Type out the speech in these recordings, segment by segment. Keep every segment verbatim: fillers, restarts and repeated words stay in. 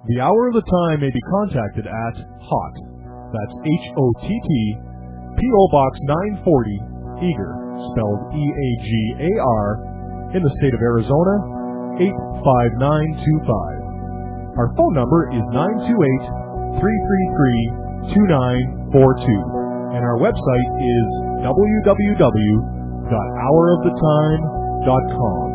The Hour of the Time may be contacted at HOTT, that's H O T T, P O Box nine forty, Eagar, spelled E A G A R, in the state of Arizona, eight five nine two five. Our phone number is nine two eight, three three three, two nine four two, and our website is w w w dot hour of the time dot com.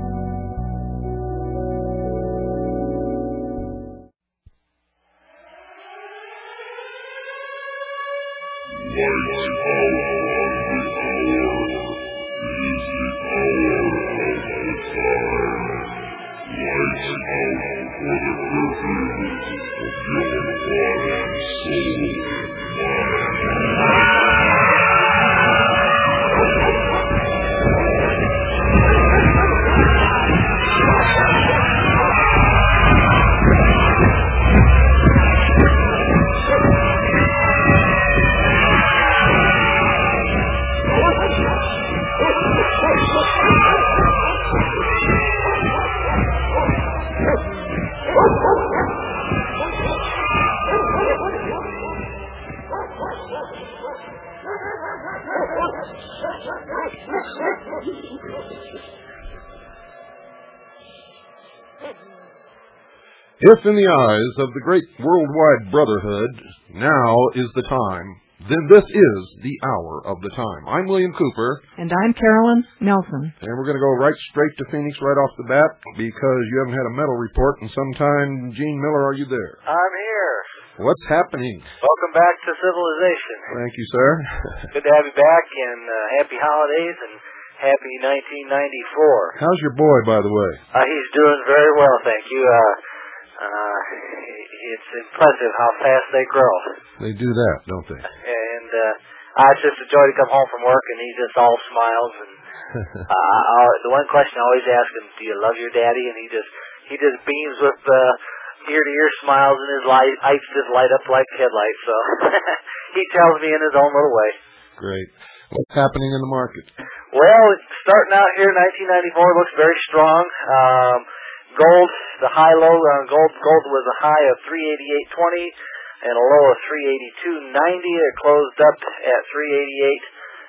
If in the eyes of the great worldwide brotherhood, now is the time, then this is the hour of the time. I'm William Cooper. And I'm Carolyn Nelson. And we're going to go right straight to Phoenix right off the bat because you haven't had a medal report in some time. Gene Miller, are you there? I'm here. What's happening? Welcome back to civilization. Thank you, sir. Good to have you back, and uh, happy holidays, and happy nineteen ninety-four. How's your boy, by the way? Uh, he's doing very well, thank you. Uh, uh, it's impressive how fast they grow. They do that, don't they? And uh, I just enjoy to come home from work, and he just all smiles. And uh, I, the one question I always ask him, "Do you love your daddy?" And he just he just beams with uh, ear-to-ear smiles, and his light, lights just light up like headlights. So he tells me in his own little way. Great. What's happening in the market? Well, starting out here, nineteen ninety-four looks very strong. Um, gold, the high-low on gold, gold was a high of three eighty-eight twenty and a low of three eighty-two ninety. It closed up at three eighty-eight,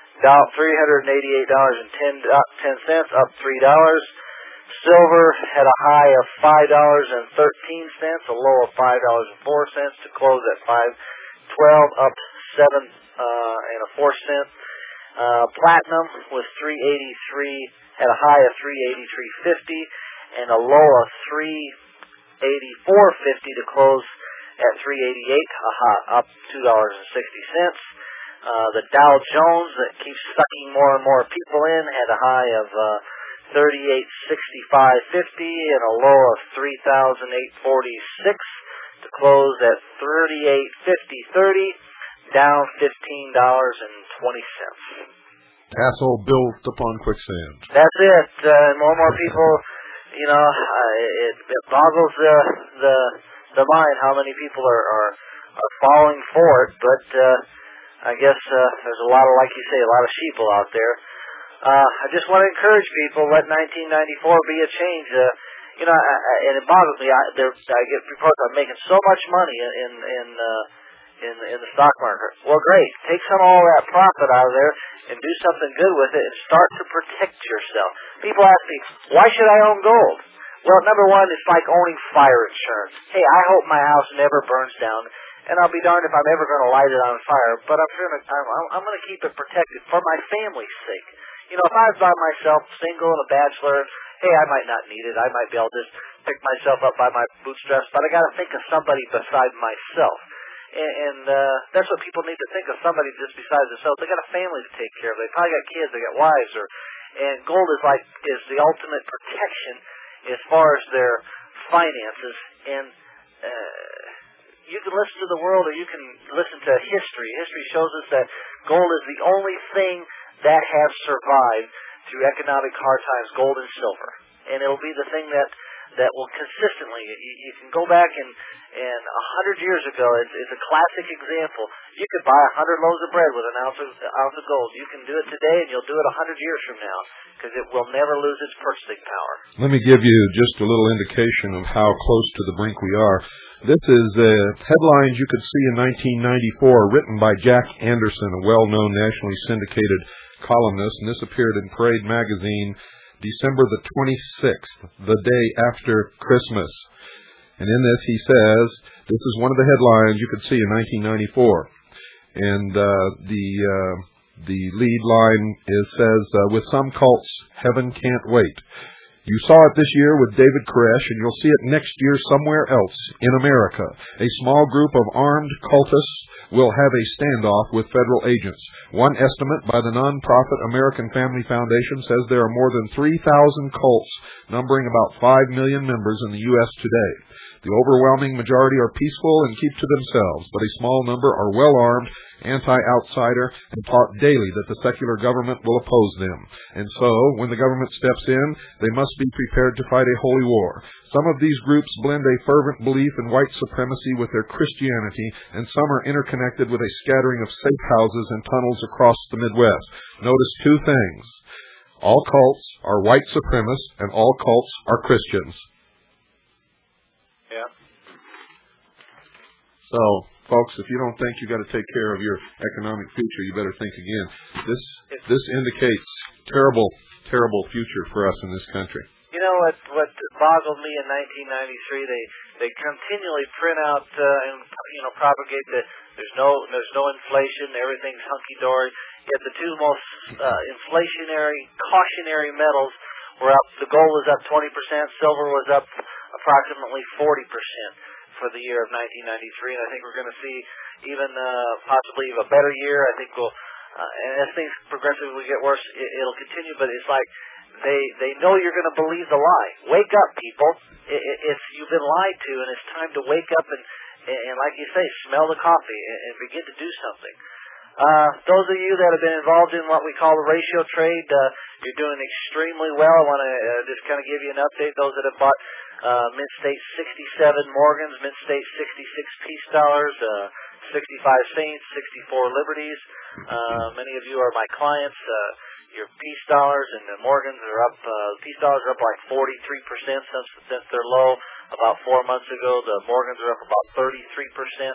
three hundred eighty-eight dollars and ten cents, up three dollars. Silver had a high of five dollars and thirteen cents, a low of five dollars and four cents to close at five twelve, up seven uh, and a four cent. Uh, platinum was three eighty-three, had a high of three eighty-three fifty and a low of three eighty-four fifty to close at three eighty-eight, a high, up two dollars and sixty cents. Uh, the Dow Jones, that keeps sucking more and more people in, had a high of uh, thirty-eight sixty-five fifty and a low of three thousand eight hundred forty-six to close at thirty-eight fifty thirty, down fifteen dollars and twenty cents. Castle built upon quicksand. That's it. Uh, and more and more people, you know, uh, it, it boggles the the the mind how many people are are, are falling for it. But uh, I guess uh, there's a lot of, like you say, a lot of sheeple out there. Uh, I just want to encourage people, let nineteen ninety-four be a change. Uh, you know, I, I, and it boggles me. I, there, I get reports I'm making so much money in in uh, in in the stock market. Well, great. Take some of all that profit out of there and do something good with it and start to protect yourself. People ask me, why should I own gold? Well, number one, it's like owning fire insurance. Hey, I hope my house never burns down, and I'll be darned if I'm ever going to light it on fire. But I'm gonna I'm, I'm going to keep it protected for my family's sake. You know, if I was by myself, single and a bachelor, hey, I might not need it. I might be able to just pick myself up by my bootstraps, but I got to think of somebody beside myself. And, and uh, that's what people need to think of, somebody just besides themselves. They got a family to take care of. They probably got kids. They got wives. Or, and gold is like is the ultimate protection as far as their finances. And uh, you can listen to the world, or you can listen to history. History shows us that gold is the only thing that has survived through economic hard times, gold and silver. And it'll be the thing that, that will consistently, you, you can go back and, and a hundred years ago, it's, it's a classic example. You could buy a hundred loaves of bread with an ounce of, ounce of gold. You can do it today, and you'll do it a hundred years from now, because it will never lose its purchasing power. Let me give you just a little indication of how close to the brink we are. This is uh, headlines you could see in nineteen ninety-four, written by Jack Anderson, a well-known nationally syndicated columnist, and this appeared in Parade magazine December the twenty-sixth, the day after Christmas. And in this he says, this is one of the headlines you could see in nineteen ninety-four. And uh, the uh, the lead line is says, uh, with some cults, heaven can't wait. You saw it this year with David Koresh, and you'll see it next year somewhere else in America. A small group of armed cultists will have a standoff with federal agents. One estimate by the nonprofit American Family Foundation says there are more than three thousand cults, numbering about five million members in the U S today. The overwhelming majority are peaceful and keep to themselves, but a small number are well-armed, anti-outsider, and taught daily that the secular government will oppose them. And so, when the government steps in, they must be prepared to fight a holy war. Some of these groups blend a fervent belief in white supremacy with their Christianity, and some are interconnected with a scattering of safe houses and tunnels across the Midwest. Notice two things. All cults are white supremacists, and all cults are Christians. Yeah. So, folks, if you don't think you got to take care of your economic future, you better think again. This this indicates terrible, terrible future for us in this country. You know what? What boggled me in nineteen ninety-three? They they continually print out uh, and you know propagate that there's no there's no inflation, everything's hunky dory. Yet the two most uh, inflationary, cautionary metals were up. The gold was up twenty percent, silver was up approximately forty percent for the year of nineteen ninety-three, and I think we're going to see even uh, possibly a better year. I think we'll, uh, and as things progressively get worse, it, it'll continue. But it's like they they know you're going to believe the lie. Wake up, people! It, it, it's you've been lied to, and it's time to wake up and and, and like you say, smell the coffee and, and begin to do something. Uh, those of you that have been involved in what we call the ratio trade, uh, you're doing extremely well. I want to uh, just kind of give you an update. Those that have bought uh, Mint-State sixty-seven Morgans, Mint-State sixty-six Peace Dollars, uh, sixty-five Saints, sixty-four Liberties. Uh, many of you are my clients. Uh, your Peace Dollars and the Morgans are up. Uh, Peace Dollars are up like forty-three percent since since their low about four months ago. The Morgans are up about thirty-three percent.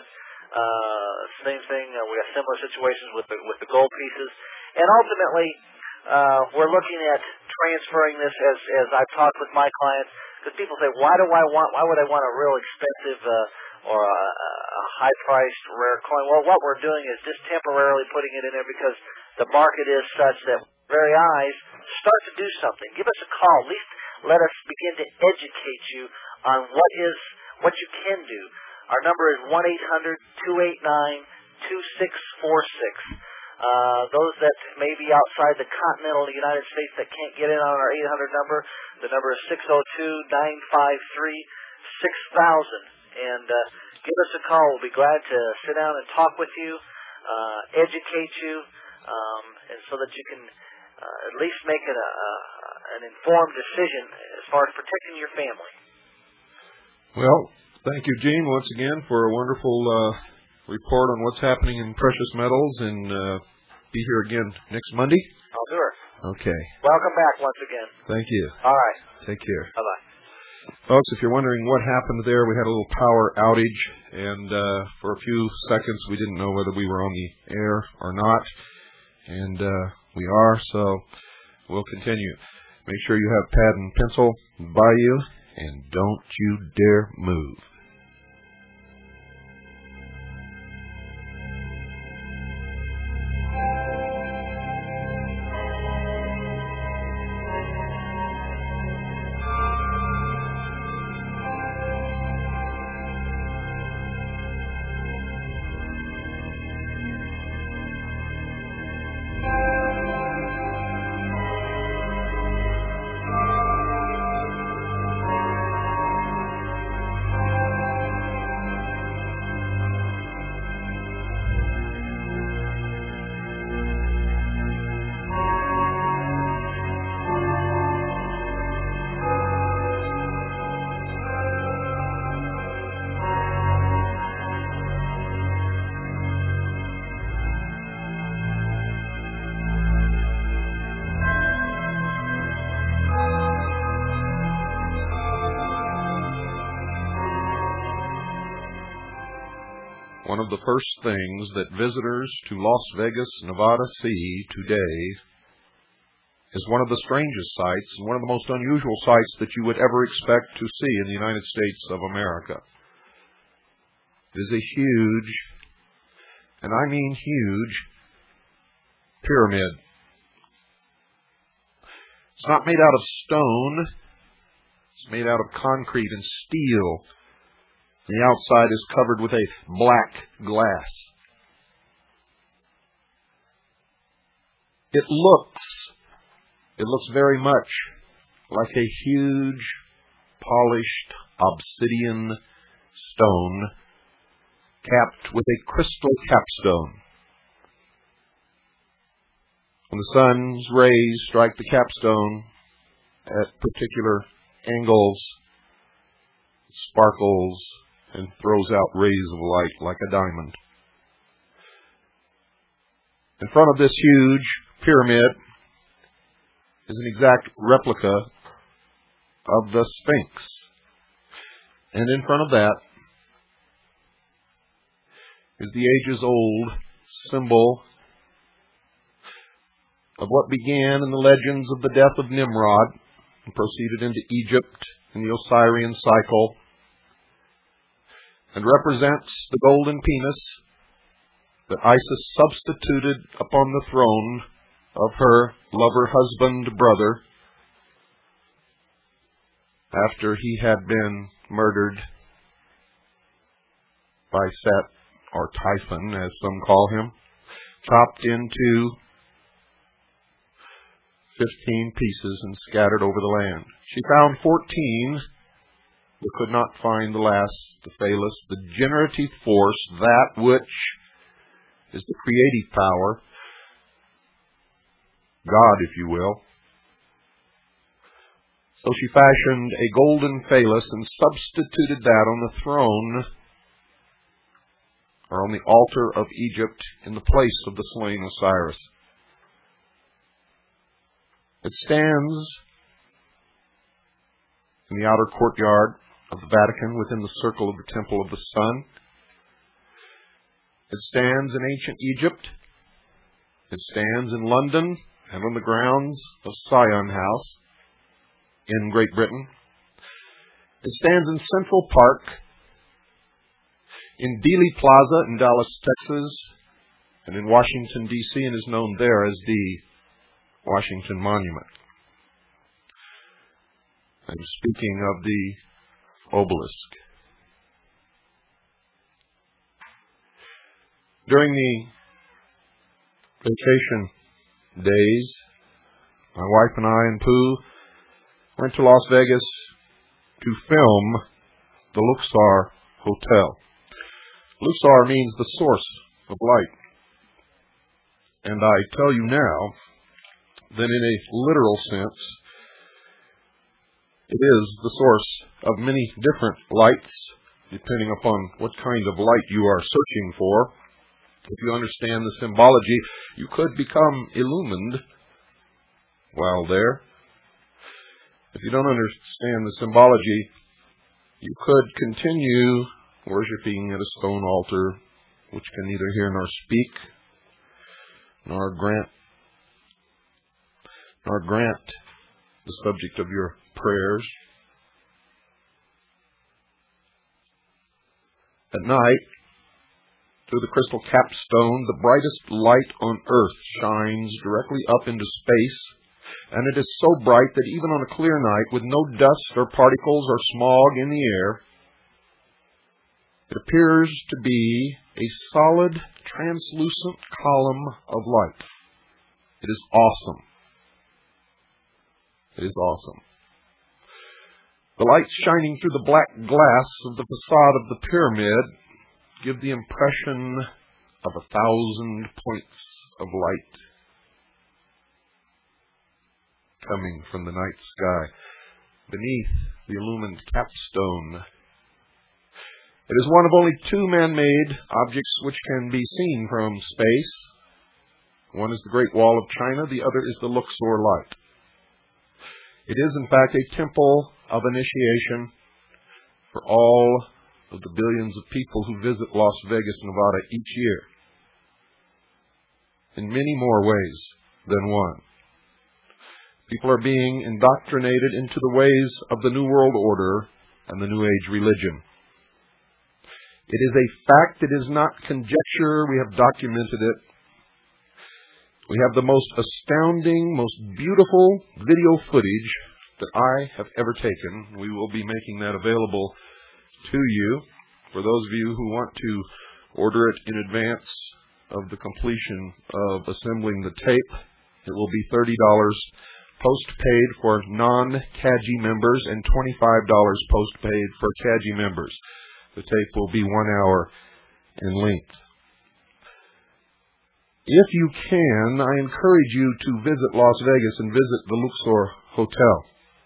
Uh, same thing. Uh, we have similar situations with the with the gold pieces, and ultimately, uh, we're looking at transferring this as as I've talked with my clients. Because people say, why do I want? Why would I want a real expensive uh, or a, a high-priced rare coin? Well, what we're doing is just temporarily putting it in there because the market is such that very eyes start to do something. Give us a call. At least let us begin to educate you on what is what you can do. Our number is one eight hundred two eight nine two six four six. Uh, those that may be outside the continental United States that can't get in on our eight hundred number, the number is six oh two nine five three six thousand. And uh, give us a call. We'll be glad to sit down and talk with you, uh, educate you, um, and so that you can uh, at least make an, uh, an informed decision as far as protecting your family. Well, thank you, Gene, once again for a wonderful uh, report on what's happening in precious metals, and uh, be here again next Monday. I'll do it. Okay. Welcome back once again. Thank you. All right. Take care. Bye-bye. Folks, if you're wondering what happened there, we had a little power outage, and uh, for a few seconds we didn't know whether we were on the air or not, and uh, we are, so we'll continue. Make sure you have pad and pencil by you, and don't you dare move. one of the first things that visitors to Las Vegas, Nevada see today is one of the strangest sights and one of the most unusual sights that you would ever expect to see in the United States of America. It is a huge, and I mean huge, pyramid. It's not made out of stone. It's made out of concrete and steel. The outside is covered with a black glass. It looks, it looks very much like a huge, polished obsidian stone capped with a crystal capstone. When the sun's rays strike the capstone at particular angles, it sparkles and throws out rays of light like a diamond. In front of this huge pyramid is an exact replica of the Sphinx. And in front of that is the ages-old symbol of what began in the legends of the death of Nimrod and proceeded into Egypt in the Osirian cycle, and represents the golden penis that Isis substituted upon the throne of her lover, husband, brother, after he had been murdered by Set, or Typhon, as some call him, chopped into fifteen pieces and scattered over the land. She found fourteen, but could not find the last, the Phallus, the generative force, that which is the creative power, God, if you will. So she fashioned a golden Phallus and substituted that on the throne, or on the altar of Egypt, in the place of the slain Osiris. It stands in the outer courtyard of the Vatican within the circle of the Temple of the Sun. It stands in ancient Egypt. It stands in London and on the grounds of Sion House in Great Britain. It stands in Central Park, in Dealey Plaza in Dallas, Texas, and in Washington, D C, and is known there as the Washington Monument. I'm speaking of the obelisk. During the vacation days, my wife and I and Pooh went to Las Vegas to film the Luxor Hotel. Luxor means the source of light. And I tell you now that in a literal sense, it is the source of many different lights, depending upon what kind of light you are searching for. If you understand the symbology, you could become illumined while there. If you don't understand the symbology, you could continue worshiping at a stone altar, which can neither hear nor speak, nor grant, nor grant the subject of your prayers. At night, through the crystal capstone, the brightest light on earth shines directly up into space, and it is so bright that even on a clear night, with no dust or particles or smog in the air, it appears to be a solid, translucent column of light. It is awesome. It is awesome. The lights shining through the black glass of the facade of the pyramid give the impression of a thousand points of light coming from the night sky beneath the illumined capstone. It is one of only two man-made objects which can be seen from space. One is the Great Wall of China, the other is the Luxor light. It is, in fact, a temple of initiation for all of the billions of people who visit Las Vegas, Nevada each year, in many more ways than one. People are being indoctrinated into the ways of the New World Order and the New Age religion. It is a fact. It is not conjecture. We have documented it. We have the most astounding, most beautiful video footage that I have ever taken. We will be making that available to you for those of you who want to order it in advance of the completion of assembling the tape. It will be thirty dollars post-paid for non-C A G I members and twenty-five dollars post-paid for C A G I members. The tape will be one hour in length. If you can, I encourage you to visit Las Vegas and visit the Luxor Hotel.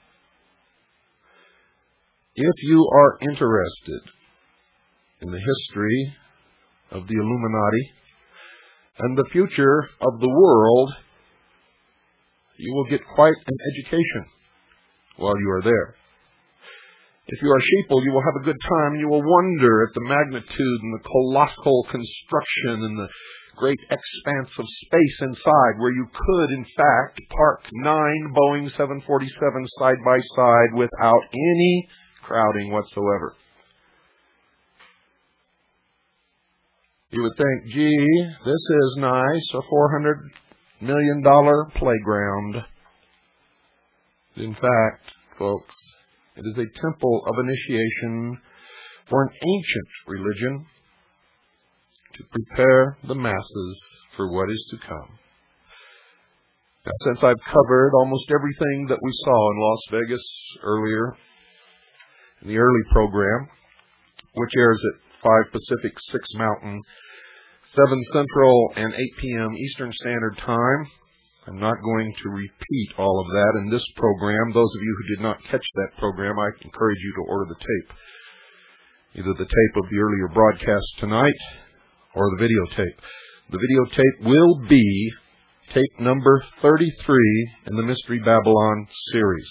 If you are interested in the history of the Illuminati and the future of the world, you will get quite an education while you are there. If you are sheeple, you will have a good time. You will wonder at the magnitude and the colossal construction and the great expanse of space inside, where you could, in fact, park nine Boeing seven forty-sevens side by side without any crowding whatsoever. You would think, gee, this is nice, a four hundred million dollars playground. In fact, folks, it is a temple of initiation for an ancient religion to prepare the masses for what is to come. Now, since I've covered almost everything that we saw in Las Vegas earlier, in the early program, which airs at five Pacific, six Mountain, seven Central, and eight p.m. Eastern Standard Time, I'm not going to repeat all of that in this program. Those of you who did not catch that program, I encourage you to order the tape. Either the tape of the earlier broadcast tonight or the videotape. The videotape will be tape number thirty-three in the Mystery Babylon series.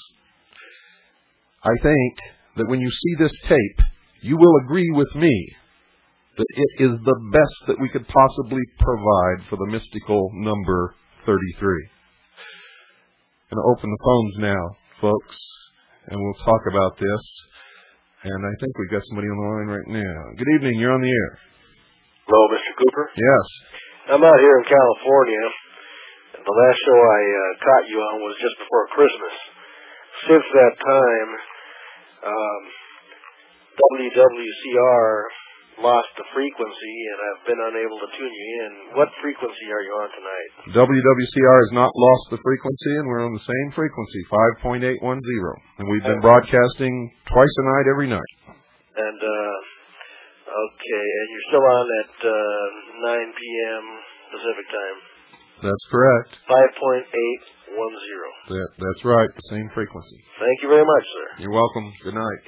I think that when you see this tape, you will agree with me that it is the best that we could possibly provide for the mystical number thirty-three. I'm going to open the phones now, folks, and we'll talk about this. And I think we've got somebody on the line right now. Good evening. You're on the air. Hello, Mister Cooper? Yes. I'm out here in California, and the last show I uh, caught you on was just before Christmas. Since that time, um, W W C R lost the frequency, and I've been unable to tune you in. What frequency are you on tonight? W W C R has not lost the frequency, and we're on the same frequency, five point eight one zero. And we've been broadcasting twice a night, every night. And, uh, okay, and you're still on at uh, nine p.m. Pacific time? That's correct. five point eight one zero. That, that's right, the same frequency. Thank you very much, sir. You're welcome. Good night.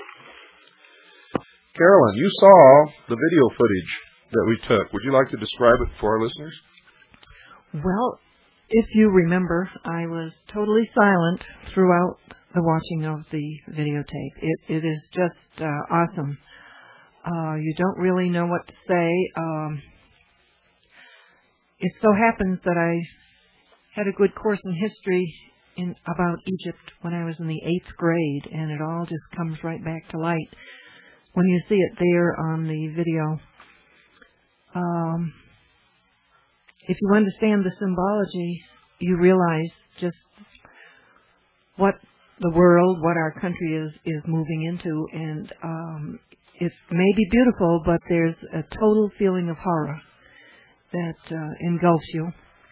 Carolyn, you saw the video footage that we took. Would you like to describe it for our listeners? Well, if you remember, I was totally silent throughout the watching of the videotape. It, it is just uh, awesome. Uh, you don't really know what to say. Um, it so happens that I had a good course in history in about Egypt when I was in the eighth grade, and it all just comes right back to light when you see it there on the video. Um, if you understand the symbology, you realize just what the world, what our country is, is moving into, and um, it may be beautiful, but there's a total feeling of horror that uh, engulfs you.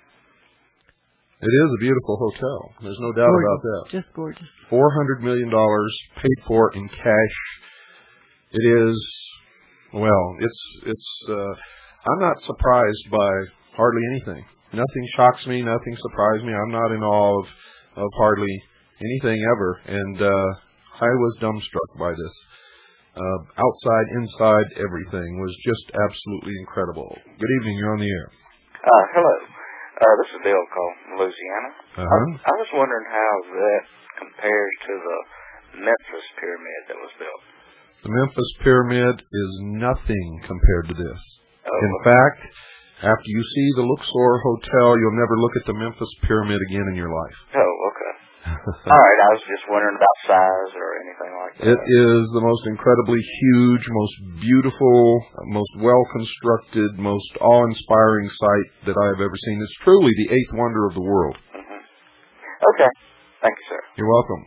It is a beautiful hotel. There's no doubt gorgeous. about that. Just gorgeous. four hundred million dollars paid for in cash. It is, well, it's, it's, uh, I'm not surprised by hardly anything. Nothing shocks me, nothing surprised me. I'm not in awe of, of hardly anything ever. And, uh, I was dumbstruck by this. Uh, outside, inside, everything was just absolutely incredible. Good evening, you're on the air. Uh, hello. Uh, this is Bill calling from Louisiana. Uh-huh. I, I was wondering how that compares to the Memphis pyramid that was built. The Memphis Pyramid is nothing compared to this. Oh, in fact, after you see the Luxor Hotel, you'll never look at the Memphis Pyramid again in your life. Oh, okay. All right, I was just wondering about size or anything like that. It is the most incredibly huge, most beautiful, most well-constructed, most awe-inspiring site that I have ever seen. It's truly the eighth wonder of the world. Mm-hmm. Okay. Thank you, sir. You're welcome.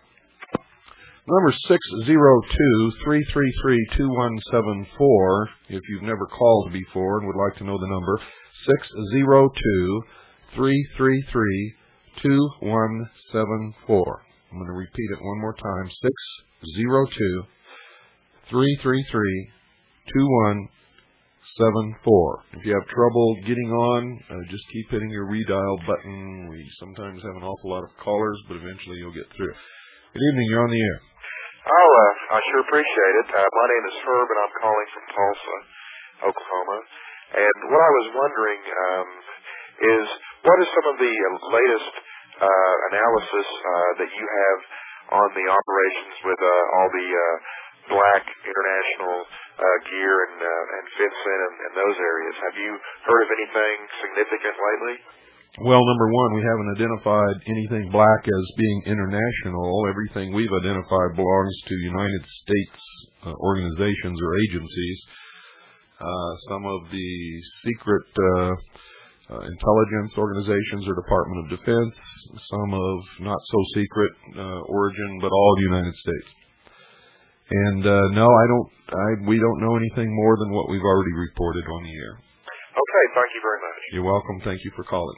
Number six zero two, three three three, two one seven four, if you've never called before and would like to know the number, six zero two, three three three, two one seven four. I'm going to repeat it one more time, six zero two, three three three, two one seven four. If you have trouble getting on, uh, just keep hitting your redial button. We sometimes have an awful lot of callers, but eventually you'll get through. Good evening, you're on the air. Oh, uh, I sure appreciate it. Uh, my name is Herb, and I'm calling from Tulsa, Oklahoma. And what I was wondering um, is, what is some of the latest uh, analysis uh, that you have on the operations with uh, all the uh, black international uh, gear and, uh, and FinCEN and, and those areas? Have you heard of anything significant lately? Well, number one, we haven't identified anything black as being international. Everything we've identified belongs to United States uh, organizations or agencies. Uh, some of the secret uh, uh, intelligence organizations or Department of Defense, some of not so secret uh, origin, but all United States. And uh, no, I don't. I, we don't know anything more than what we've already reported on the air. Okay, thank you very much. You're welcome. Thank you for calling.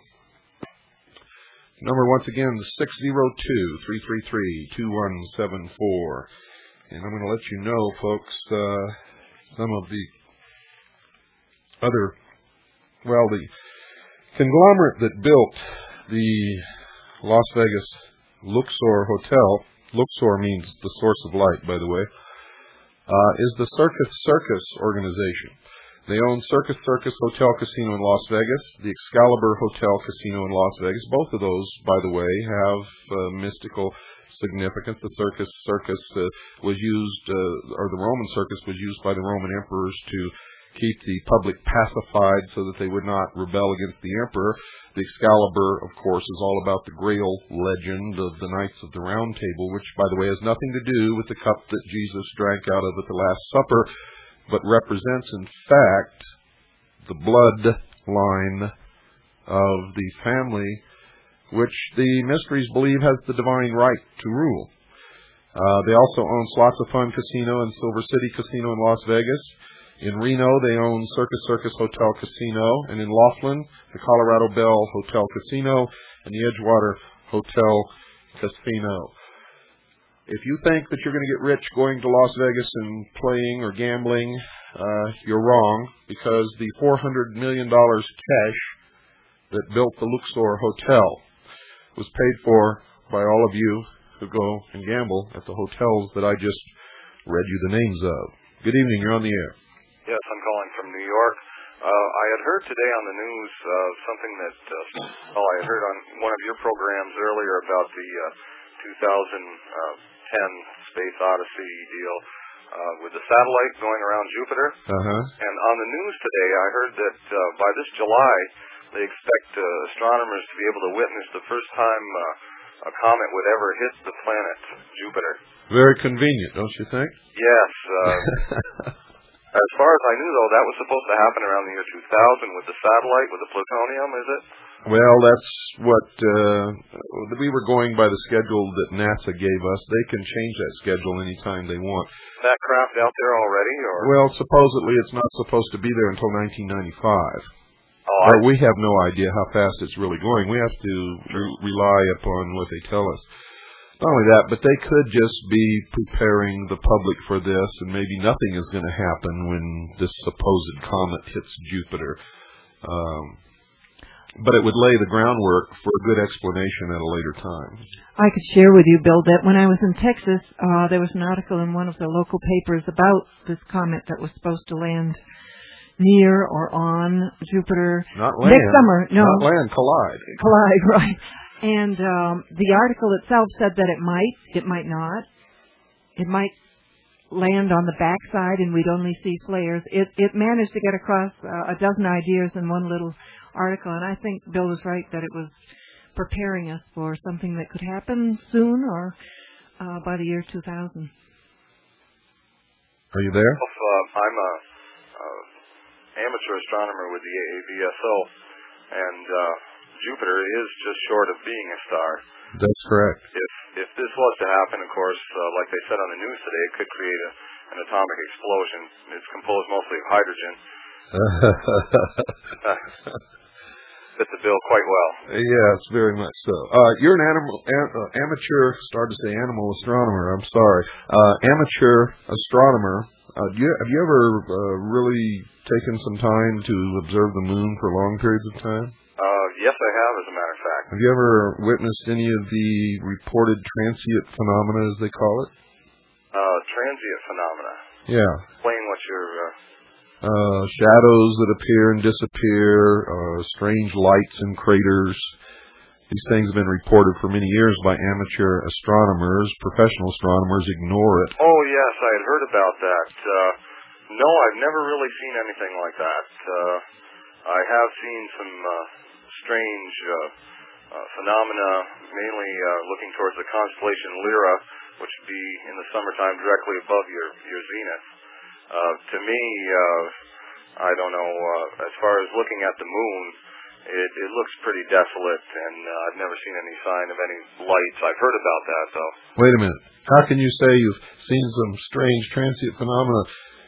Number once again, six zero two, three three three, two one seven four. And I'm going to let you know, folks, uh, some of the other, well, the conglomerate that built the Las Vegas Luxor Hotel, Luxor means the source of light, by the way, uh, is the Circus Circus organization. They own Circus Circus Hotel Casino in Las Vegas, the Excalibur Hotel Casino in Las Vegas. Both of those, by the way, have uh, mystical significance. The Circus Circus uh, was used, uh, or the Roman Circus was used by the Roman emperors to keep the public pacified so that they would not rebel against the emperor. The Excalibur, of course, is all about the Grail legend of the Knights of the Round Table, which, by the way, has nothing to do with the cup that Jesus drank out of at the Last Supper, but represents, in fact, the bloodline of the family which the mysteries believe has the divine right to rule. Uh, they also own Slots of Fun Casino and Silver City Casino in Las Vegas. In Reno, they own Circus Circus Hotel Casino, and in Laughlin, the Colorado Bell Hotel Casino and the Edgewater Hotel Casino. If you think that you're going to get rich going to Las Vegas and playing or gambling, uh, you're wrong, because the four hundred million dollars cash that built the Luxor Hotel was paid for by all of you who go and gamble at the hotels that I just read you the names of. Good evening, you're on the air. Yes, I'm calling from New York. Uh, I had heard today on the news uh, something that, uh, oh, I had heard on one of your programs earlier about the uh, two thousand ten Space Odyssey deal uh, with the satellite going around Jupiter. Uh-huh. And on the news today, I heard that uh, by this July, they expect uh, astronomers to be able to witness the first time uh, a comet would ever hit the planet Jupiter. Very convenient, don't you think? Yes. Uh, as far as I knew, though, that was supposed to happen around the year two thousand with the satellite, with the plutonium, is it? Well, that's what uh, we were going by the schedule that NASA gave us. They can change that schedule anytime they want. That craft out there already, or? Well, supposedly it's not supposed to be there until nineteen ninety-five. Oh, but I... we have no idea how fast it's really going. We have to re- rely upon what they tell us. Not only that, but they could just be preparing the public for this, and maybe nothing is going to happen when this supposed comet hits Jupiter. Um, but it would lay the groundwork for a good explanation at a later time. I could share with you, Bill, that when I was in Texas, uh, there was an article in one of the local papers about this comet that was supposed to land near or on Jupiter Not land. next summer. No, not land, collide. Collide, right. And um, the article itself said that it might, it might not. It might land on the backside and we'd only see flares. It it managed to get across uh, a dozen ideas in one little article, and I think Bill was right that it was preparing us for something that could happen soon or uh, by the year two thousand. Are you there? Well, uh, I'm a uh, amateur astronomer with the A A V S O, and uh, Jupiter is just short of being a star. That's correct. If if this was to happen, of course, uh, like they said on the news today, it could create a, an atomic explosion. It's composed mostly of hydrogen. Fits the bill quite well. Yes, very much so. Uh, you're an animal, am, uh, amateur, started to say animal astronomer, I'm sorry. Uh, amateur astronomer. Uh, do you, have you ever uh, really taken some time to observe the moon for long periods of time? Uh, yes, I have, as a matter of fact. Have you ever witnessed any of the reported transient phenomena, as they call it? Uh, transient phenomena. Yeah. Explain what you're... Uh, Uh, shadows that appear and disappear, uh, strange lights and craters. These things have been reported for many years by amateur astronomers. Professional astronomers ignore it. Oh, yes, I had heard about that. Uh, no, I've never really seen anything like that. Uh, I have seen some uh, strange uh, uh, phenomena, mainly uh, looking towards the constellation Lyra, which would be in the summertime directly above your, your zenith. Uh, to me, uh, I don't know, uh, as far as looking at the moon, it, it looks pretty desolate, and uh, I've never seen any sign of any lights. I've heard about that, though. Wait a minute. How can you say you've seen some strange transient phenomena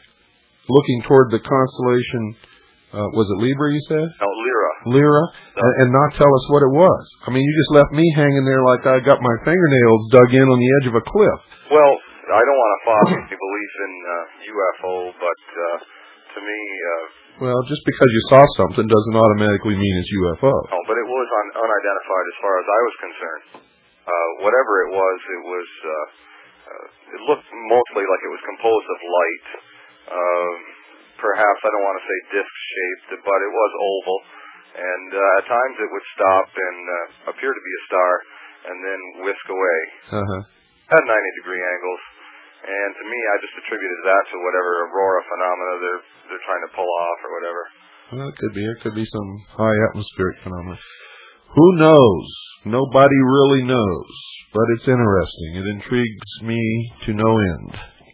looking toward the constellation, uh, was it Libra, you said? No, Lyra. Lyra, no. and, and not tell us what it was? I mean, you just left me hanging there like I got my fingernails dug in on the edge of a cliff. Well, I don't want to foster any belief in uh, U F O, but uh, to me... Uh, well, just because you saw something doesn't automatically mean it's U F O. No, but it was un- unidentified as far as I was concerned. Uh, whatever it was, it was... Uh, uh, it looked mostly like it was composed of light. Uh, perhaps, I don't want to say disc-shaped, but it was oval. And uh, at times it would stop and uh, appear to be a star, and then whisk away. Uh-huh. At ninety degree angles, and to me, I just attributed that to whatever aurora phenomena they're they're trying to pull off or whatever. Well, it could be. It could be some high atmospheric phenomena. Who knows? Nobody really knows, but it's interesting. It intrigues me to no end.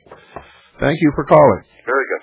Thank you for calling. Very good.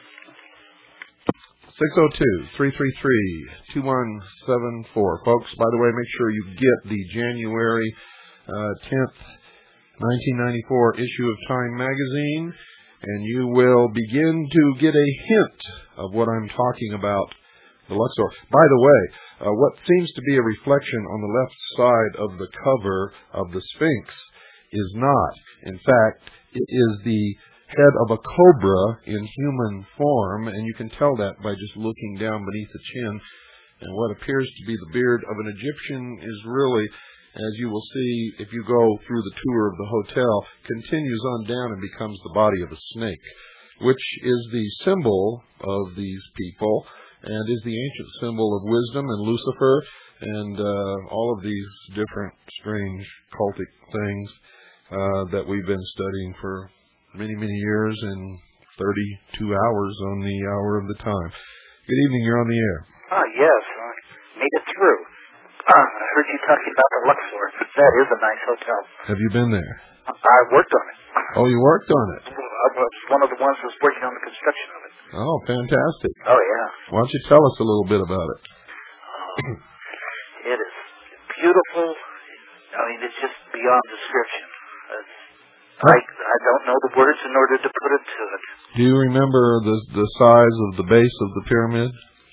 six oh two, three three three, two one seven four. Folks, by the way, make sure you get the January uh, tenth, nineteen ninety-four issue of Time magazine, and you will begin to get a hint of what I'm talking about, the Luxor. By the way, uh, what seems to be a reflection on the left side of the cover of the Sphinx is not. In fact, it is the head of a cobra in human form, and you can tell that by just looking down beneath the chin. And what appears to be the beard of an Egyptian is really, as you will see if you go through the tour of the hotel, continues on down and becomes the body of a snake, which is the symbol of these people and is the ancient symbol of wisdom and Lucifer and uh, all of these different strange cultic things uh, that we've been studying for many, many years in thirty-two hours on the hour of the time. Good evening, you're on the air. Ah, yes, I made it through. Uh, I heard you talking about the Luxor. That is a nice hotel. Have you been there? I worked on it. Oh, you worked on it? I was one of the ones who was working on the construction of it. Oh, fantastic. Oh, yeah. Why don't you tell us a little bit about it? Um, it is beautiful. I mean, it's just beyond description. It's, I, I don't know the words in order to put it to it. Do you remember the the size of the base of the pyramid?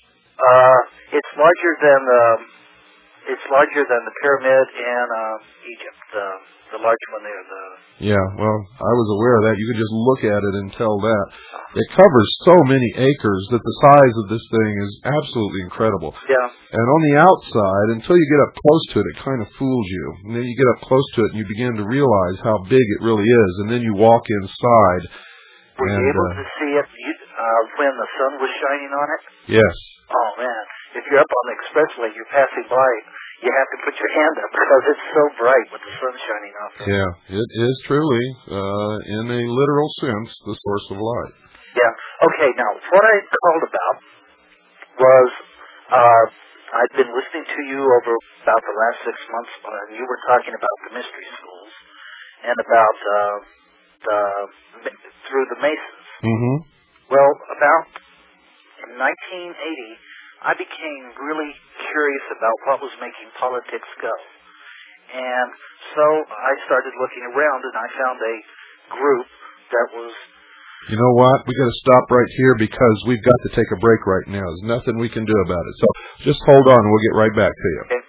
Uh, it's larger than the... It's larger than the pyramid in uh, Egypt, the the large one there. The yeah, well, I was aware of that. You could just look at it and tell that. It covers so many acres that the size of this thing is absolutely incredible. Yeah. And on the outside, until you get up close to it, it kind of fools you. And then you get up close to it and you begin to realize how big it really is. And then you walk inside. Were and, you able uh, to see it uh, when the sun was shining on it? Yes. Oh, man. If you're up on the expressway, you're passing by, you have to put your hand up because it's so bright with the sun shining off it. Yeah, it is truly, uh, in a literal sense, the source of light. Yeah. Okay, now, what I called about was uh, I've been listening to you over about the last six months, and you were talking about the mystery schools and about uh, the through the Masons. Mm-hmm. Well, about in nineteen eighty, I became really curious about what was making politics go. And so I started looking around, and I found a group that was... You know what? We got to stop right here because we've got to take a break right now. There's nothing we can do about it. So just hold on, and we'll get right back to you. Okay.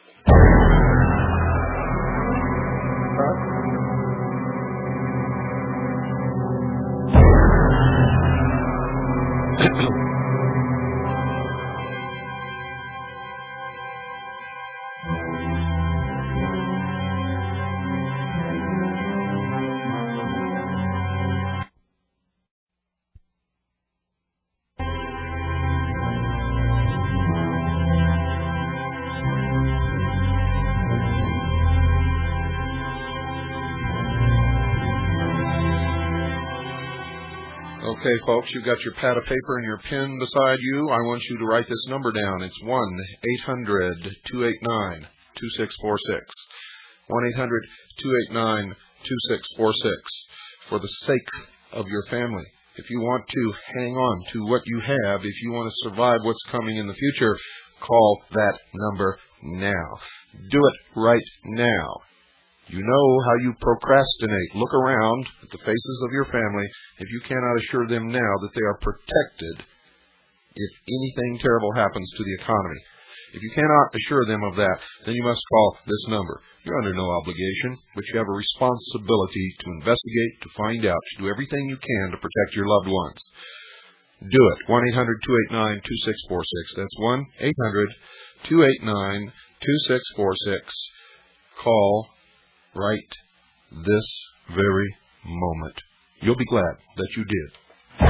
Okay, folks, you've got your pad of paper and your pen beside you. I want you to write this number down. It's one eight hundred two eight nine two six four six. one eight hundred two eight nine two six four six. For the sake of your family. If you want to hang on to what you have, if you want to survive what's coming in the future, call that number now. Do it right now. You know how you procrastinate. Look around at the faces of your family if you cannot assure them now that they are protected if anything terrible happens to the economy. If you cannot assure them of that, then you must call this number. You're under no obligation, but you have a responsibility to investigate, to find out, to do everything you can to protect your loved ones. Do it. one eight hundred two eight nine two six four six. That's one eight hundred two eight nine two six four six. Call right this very moment. You'll be glad that you did.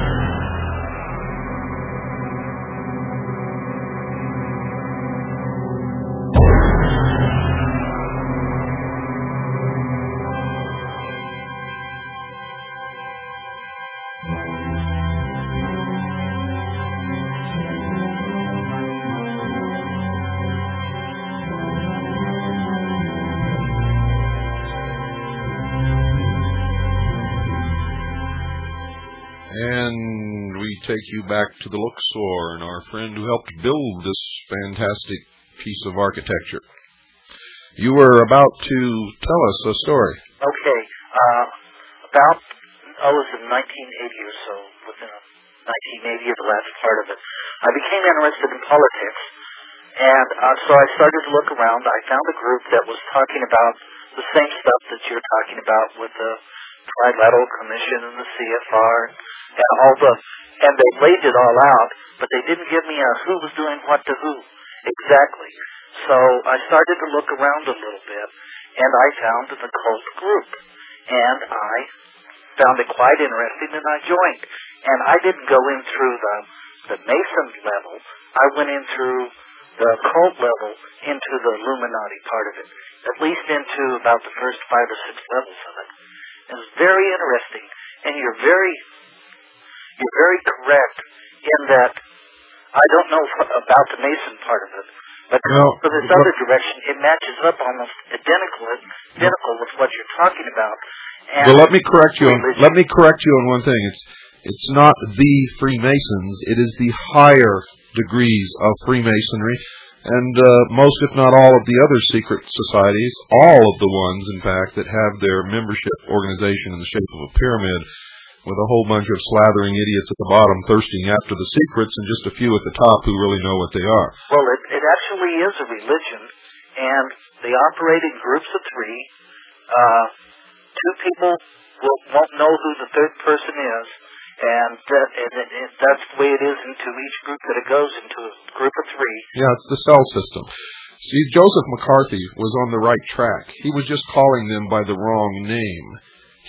And we take you back to the Luxor and our friend who helped build this fantastic piece of architecture. You were about to tell us a story. Okay. Uh, about, I was in nineteen eighty or so, within nineteen eighty or the last part of it, I became interested in politics. And uh, so I started to look around. I found a group that was talking about the same stuff that you're talking about with the Trilateral Commission and the C F R and all the, and they laid it all out, but they didn't give me a who was doing what to who exactly. So I started to look around a little bit, and I found the cult group, and I found it quite interesting, and I joined. And I didn't go in through the the Mason level. I went in through the cult level into the Illuminati part of it, at least into about the first five or six levels of it. It was very interesting, and you're very, you're very correct in that I don't know about the Mason part of it, but no, for this well, other direction, it matches up almost identical, identical with what you're talking about. And well, let me correct you. On, let me correct you on one thing. It's it's not the Freemasons. It is the higher degrees of Freemasonry. And uh, most, if not all, of the other secret societies, all of the ones, in fact, that have their membership organization in the shape of a pyramid with a whole bunch of slathering idiots at the bottom thirsting after the secrets and just a few at the top who really know what they are. Well, it, it actually is a religion, and they operate in groups of three. Uh, two people will, won't know who the third person is, and, that, and it, it, that's the way it is into each group that it goes into, a group of three. Yeah, it's the cell system. See, Joseph McCarthy was on the right track. He was just calling them by the wrong name.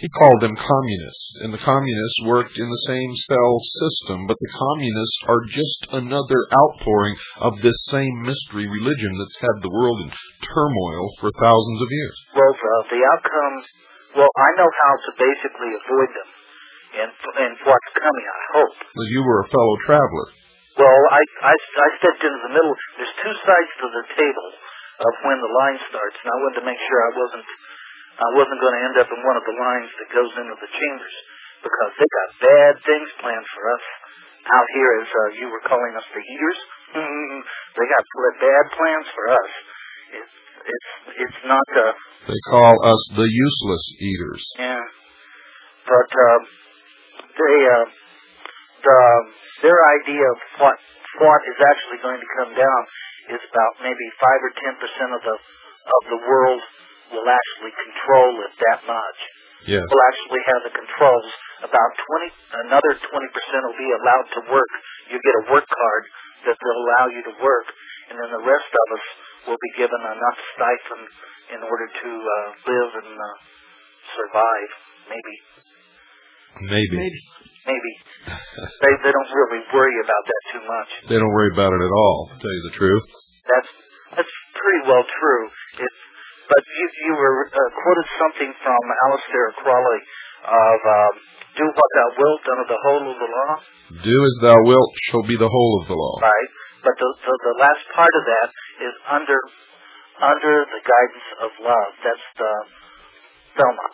He called them communists, and the communists worked in the same cell system, but the communists are just another outpouring of this same mystery religion that's had the world in turmoil for thousands of years. Well, uh, the outcome, well, I know how to basically avoid them and, and what's coming, I hope. Well, you were a fellow traveler. Well, I, I, I stepped into the middle. There's two sides to the table of when the line starts, and I wanted to make sure I wasn't I wasn't going to end up in one of the lines that goes into the chambers, because they got bad things planned for us out here, as uh, you were calling us the eaters. They got bad plans for us. It's it's it's not the. They call us the useless eaters. Yeah, but uh, they uh, the their idea of what what is actually going to come down is about maybe five or ten percent of the of the world will actually control it that much. Yes. Will actually have the controls. About twenty, another twenty percent will be allowed to work. You get a work card that will allow you to work, and then the rest of us will be given enough stipend in order to uh, live and uh, survive. Maybe. Maybe. Maybe. Maybe. they they don't really worry about that too much. They don't worry about it at all, to tell you the truth. That's that's pretty well true. It's But you, you were uh, quoted something from Aleister Crowley of um, "Do what thou wilt under the whole of the law." Do as thou wilt shall be the whole of the law. Right, but the, the the last part of that is under under the guidance of love. That's the Thelma.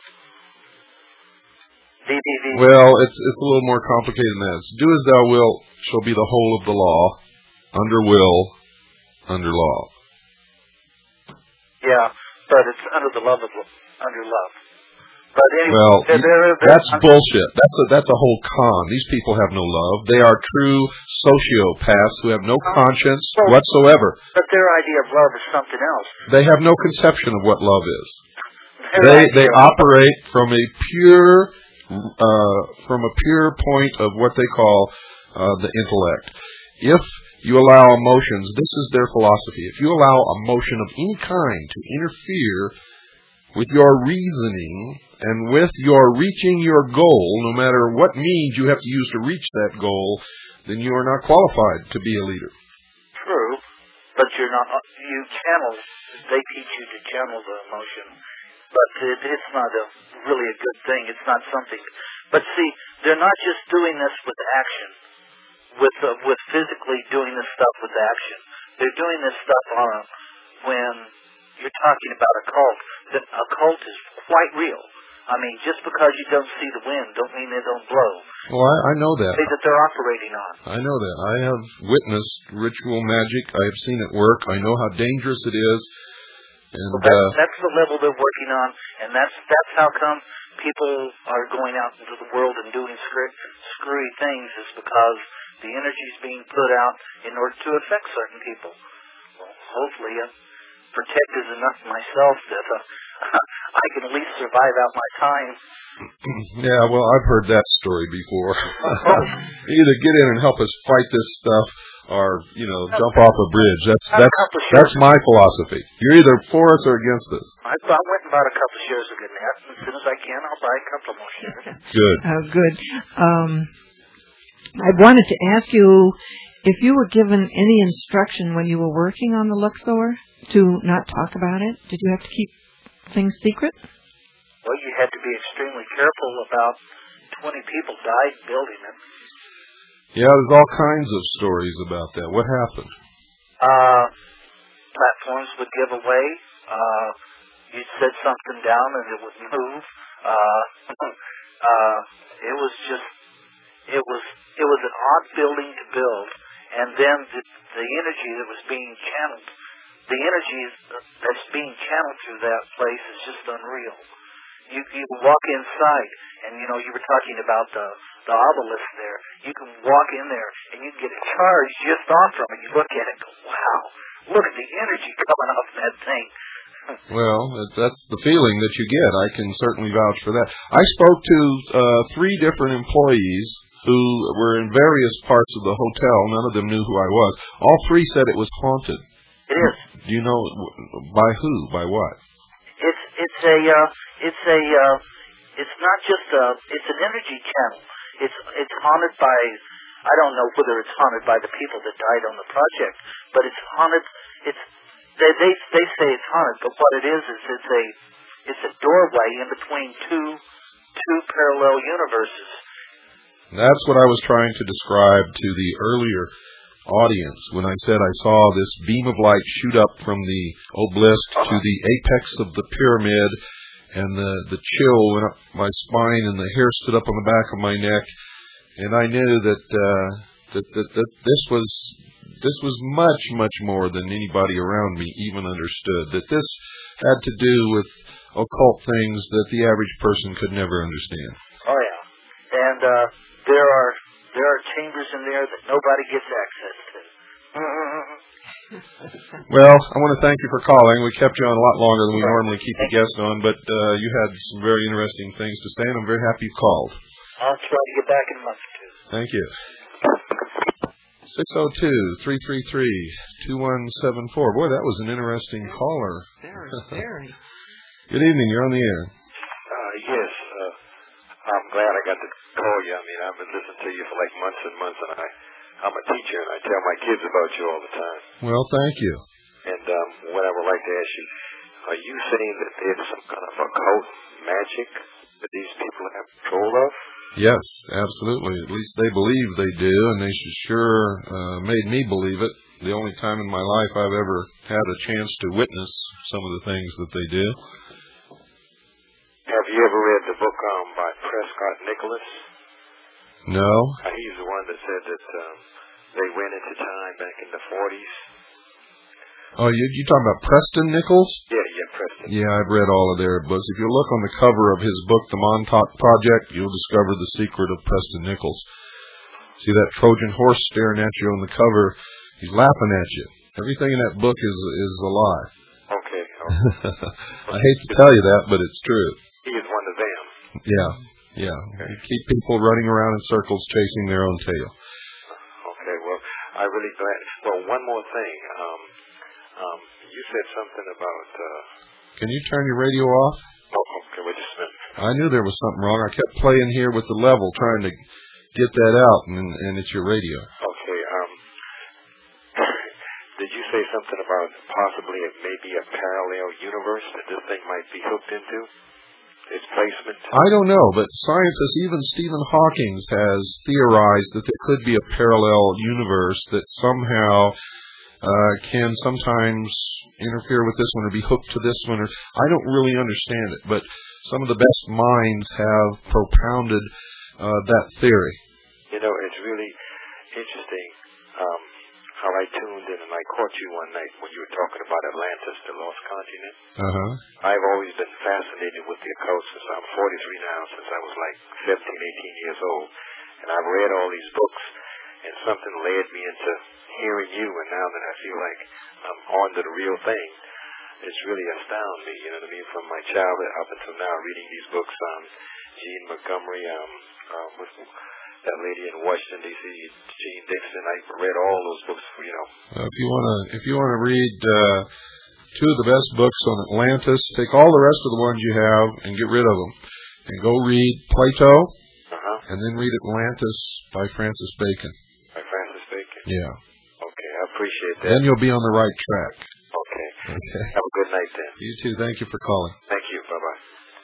V V V. Well, it's it's a little more complicated than that. It's, do as thou wilt shall be the whole of the law, under will, under law. Yeah. But it's under the love of under love. But anyway, well, they're, they're, they're, that's under- bullshit. That's a that's a whole con. These people have no love. They are true sociopaths who have no conscience well, whatsoever. But their idea of love is something else. They have no conception of what love is. Their they they operate from a pure uh, from a pure point of what they call uh, the intellect. If you allow emotions, this is their philosophy. If you allow emotion of any kind to interfere with your reasoning and with your reaching your goal, no matter what means you have to use to reach that goal, then you are not qualified to be a leader. True, but you're not. You channel. They teach you to channel the emotion, but it, it's not a really a good thing. It's not something. But see, they're not just doing this with action. With uh, with physically doing this stuff with action, they're doing this stuff on a, when you're talking about a cult. That a cult is quite real. I mean, just because you don't see the wind, don't mean they don't blow. Well, I, I know that. Say that they're operating on. I know that. I have witnessed ritual magic. I have seen it work. I know how dangerous it is. And well, that's, uh, that's the level they're working on, and that's that's how come people are going out into the world and doing screwy, screwy things. Is because the energy is being put out in order to affect certain people. Well, hopefully, I'm protected enough myself that uh, I can at least survive out my time. Yeah, well, I've heard that story before. Either get in and help us fight this stuff, or you know, jump off a bridge. That's that's that's my philosophy. You're either for us or against us. I, I went and bought a couple of shares of Gannett. As soon as I can, I'll buy a couple more shares. Good. Oh, good. Um, I wanted to ask you if you were given any instruction when you were working on the Luxor to not talk about it. Did you have to keep things secret? Well, you had to be extremely careful. About twenty people died building it. Yeah, there's all kinds of stories about that. What happened? Uh, platforms would give away. Uh, you'd set something down and it would move. Uh, uh, it was just, it was, it was an odd building to build. And then the, the energy that was being channeled, the energy that's being channeled through that place is just unreal. You you walk inside, and you know you were talking about the the obelisk there. You can walk in there, and you get a charge just off from it. You look at it, and go, wow, look at the energy coming off that thing. Well, that's the feeling that you get. I can certainly vouch for that. I spoke to uh, three different employees who were in various parts of the hotel. None of them knew who I was. All three said it was haunted. It is. Do you know by who? By what? It's it's a uh, it's a uh, it's not just a, it's an energy channel. It's it's haunted by, I don't know whether it's haunted by the people that died on the project, but it's haunted. It's they they they say it's haunted, but what it is is it's a it's a doorway in between two two parallel universes. That's what I was trying to describe to the earlier audience when I said I saw this beam of light shoot up from the obelisk uh-huh. to the apex of the pyramid, and the the chill went up my spine and the hair stood up on the back of my neck, and I knew that uh, that, that that this was this was much much more than anybody around me even understood. That this had to do with occult things that the average person could never understand. Oh yeah, and uh, there are. There are chambers in there that nobody gets access to. Well, I want to thank you for calling. We kept you on a lot longer than we normally keep a guest on, but uh, you had some very interesting things to say, and I'm very happy you called. I'll try to get back in a month or two. Thank you. six oh two, three three three, two one seven four. Boy, that was an interesting caller. Very, very. Good evening. You're on the air. Uh, yes. Uh, I'm glad I got to call you. I mean, I've been listening to you for like months and months, and I, I'm a teacher, and I tell my kids about you all the time. Well, thank you. And um, what I would like to ask you, are you saying that there's some kind of occult magic that these people have control of? Yes, absolutely. At least they believe they do, and they sure uh, made me believe it. The only time in my life I've ever had a chance to witness some of the things that they do. Have you ever read the book um, by Prescott Nicholas? No. Uh, he's the one that said that um, they went into time back in the forties. Oh, you you talking about Preston Nichols? Yeah, yeah, Preston. Yeah, I've read all of their books. If you look on the cover of his book, The Montauk Project, you'll discover the secret of Preston Nichols. See that Trojan horse staring at you on the cover? He's laughing at you. Everything in that book is is a lie. Okay. okay. I hate to tell you that, but it's true. He is one of them. Yeah, yeah. Okay. Keep people running around in circles chasing their own tail. Okay, well, I really glad. Well, one more thing. Um, um, you said something about. Uh, Can you turn your radio off? Oh, okay, wait just a minute. I knew there was something wrong. I kept playing here with the level, trying to get that out, and, and it's your radio. Okay. Um, did you say something about possibly it may be a parallel universe that this thing might be hooked into? Its placement? I don't know, but scientists, even Stephen Hawking has theorized that there could be a parallel universe that somehow uh, can sometimes interfere with this one or be hooked to this one. Or I don't really understand it, but some of the best minds have propounded uh, that theory. You know, it's really interesting um, how I tuned in and I caught you one night when you were talking about Atlantis, the lost continent. Uh-huh. I've always been fascinated with the occult since I'm forty-three now, since I was like seventeen, eighteen years old. And I've read all these books, and something led me into hearing you, and now that I feel like I'm on to the real thing, it's really astounding me, you know what I mean, from my childhood up until now, reading these books, um, Jean Montgomery, um, um, with that lady in Washington, D C, Jean Dixon. I read all those books, for, you know. Uh, if you want to, if you want to read uh, two of the best books on Atlantis, take all the rest of the ones you have and get rid of them, and go read Plato, uh-huh. and then read Atlantis by Francis Bacon. By Francis Bacon. Yeah. Okay, I appreciate that. Then you'll be on the right track. Okay. Okay. Have a good night then. You too. Thank you for calling. Thank you. Bye bye.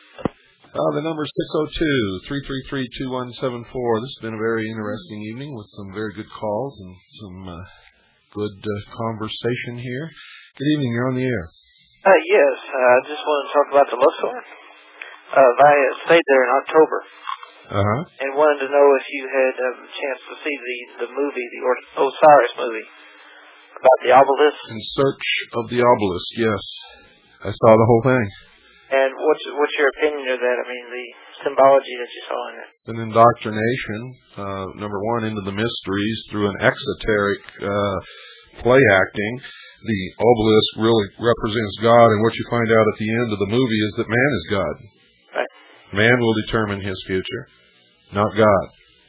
Uh, the number is six oh two, three three three, two one seven four. This has been a very interesting evening with some very good calls and some uh, good uh, conversation here. Good evening. You're on the air. Uh, yes. Uh, I just wanted to talk about the Luxor. Uh, I stayed there in October. Uh-huh. And wanted to know if you had a chance to see the, the movie, the Osiris movie, about the obelisk. In Search of the Obelisk, yes. I saw the whole thing. And what's what's your opinion of that? I mean, the symbology that you saw in it. It's an indoctrination, uh, number one, into the mysteries through an exoteric uh, play acting. The obelisk really represents God, and what you find out at the end of the movie is that man is God. Right. Man will determine his future, not God.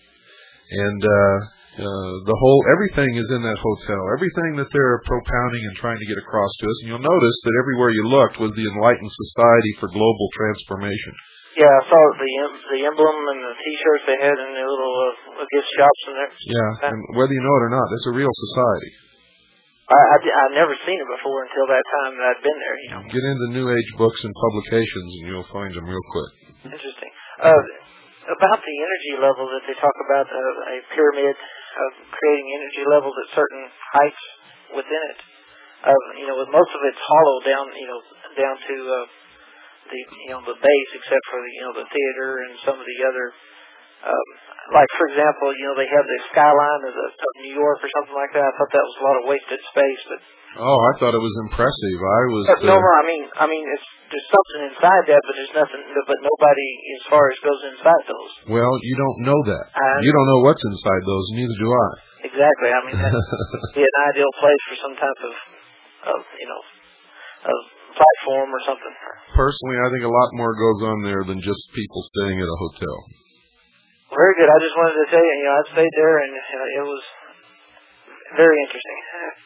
And uh, uh, the whole, everything is in that hotel. Everything that they're propounding and trying to get across to us. And you'll notice that everywhere you looked was the Enlightened Society for Global Transformation. Yeah, I saw the em- the emblem and the T-shirts they had in their little uh, gift shops in there. Yeah, and whether you know it or not, it's a real society. I, I I'd never seen it before until that time that I'd been there. You know. Get into New Age books and publications, and you'll find them real quick. Interesting. Uh, about the energy level that they talk about, uh, a pyramid of creating energy levels at certain heights within it. Uh, you know, with most of it's hollow down, you know, down to uh, the you know the base, except for the you know the theater and some of the other. Um, like for example, you know they have the skyline of, the, of New York or something like that. I thought that was a lot of wasted space, but. Oh, I thought it was impressive. I was. But, uh, no, no, I mean, I mean, it's there's something inside that, but there's nothing. But nobody, as far as goes inside those. Well, you don't know that. Uh, you don't know what's inside those. Neither do I. Exactly. I mean, that'd be an ideal place for some type of, of you know, of platform or something. Personally, I think a lot more goes on there than just people staying at a hotel. Very good. I just wanted to tell you, you know, I stayed there and uh, it was very interesting.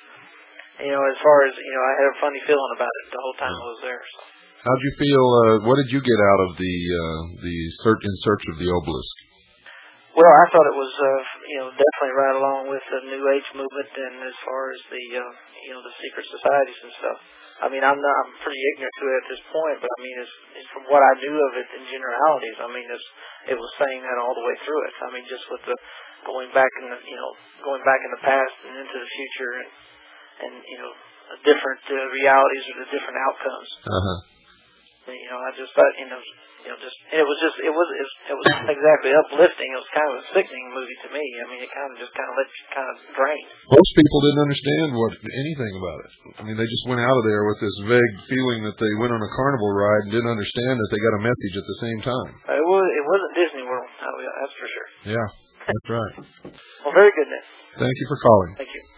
You know, as far as, you know, I had a funny feeling about it the whole time I was there. So. How'd you feel, uh, what did you get out of the, uh, the search, in search of the obelisk? Well, I thought it was, uh, you know, definitely right along with the New Age movement and as far as the, uh, you know, the secret societies and stuff. I mean, I'm not, I'm pretty ignorant to it at this point, but I mean, it's, it's from what I knew of it in generalities, I mean, it's, it was saying that all the way through it. I mean, just with the going back in the, you know, going back in the past and into the future and, and you know, different uh, realities or the different outcomes. Uh-huh. And, you know, I just thought, you know, you know, just it was just it was it was, it was exactly uplifting. It was kind of a sickening movie to me. I mean, it kind of just kind of let you kind of drain. Most people didn't understand what anything about it. I mean, they just went out of there with this vague feeling that they went on a carnival ride and didn't understand that they got a message at the same time. It was it wasn't Disney World. Oh, yeah, that's for sure. Yeah, that's right. Well, very good, Nick. Thank you for calling. Thank you.